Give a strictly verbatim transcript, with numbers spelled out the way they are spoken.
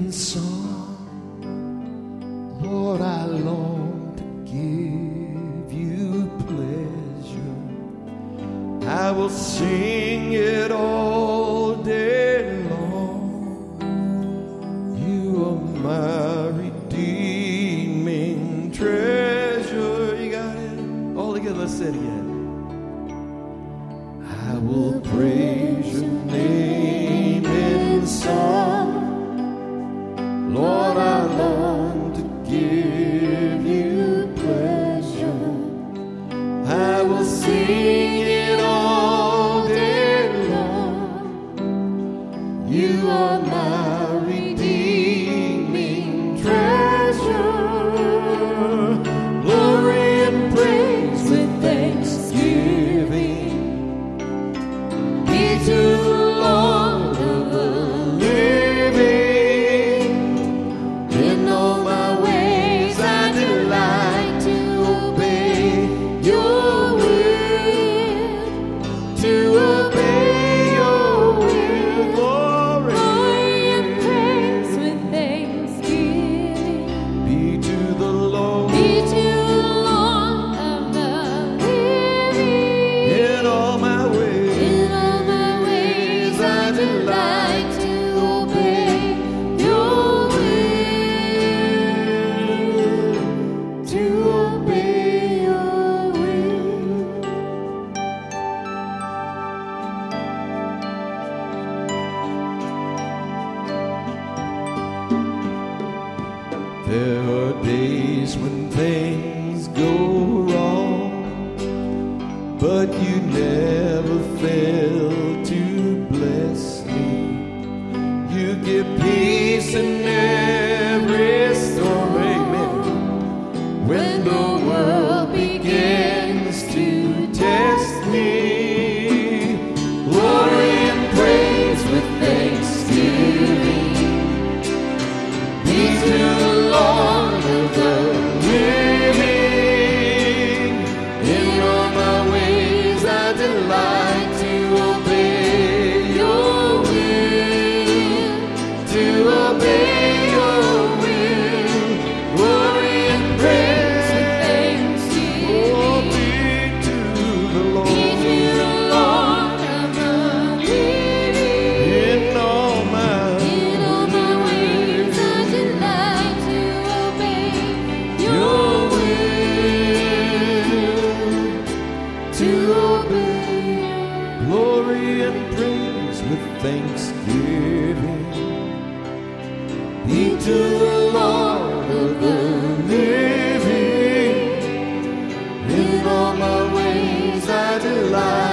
in song. Lord, I long to give you pleasure. I will sing it all day long. You are my redeeming treasure. You got it? All together, let's say it again. I will praise your name in song. Lord, I long to give you pleasure. I will sing it all day long. You are my redeeming treasure. Glory and praise with thanksgiving be to the Lord of the living. In all my ways I delight to obey your will, to obey your will. Glory, Glory and praise with thanksgiving be to the Lord. be to the Lord of the living. In all my ways, In all my ways I delight to obey your will, to obey your will. there are days when things go wrong, but you never fail to bless me. You give peace in every storm, amen. When the world begins to test me, glory and praise with thanksgiving be to the Lord of the living. In all my ways I delight to obey your will, to obey your will. Glory and praise with Thanksgiving oh, be to the be Lord. to the Lord of the living. In all my In all my ways I delight to obey your will, to obey. glory and praise with thanksgiving be to the Lord of the living. In all my ways I delight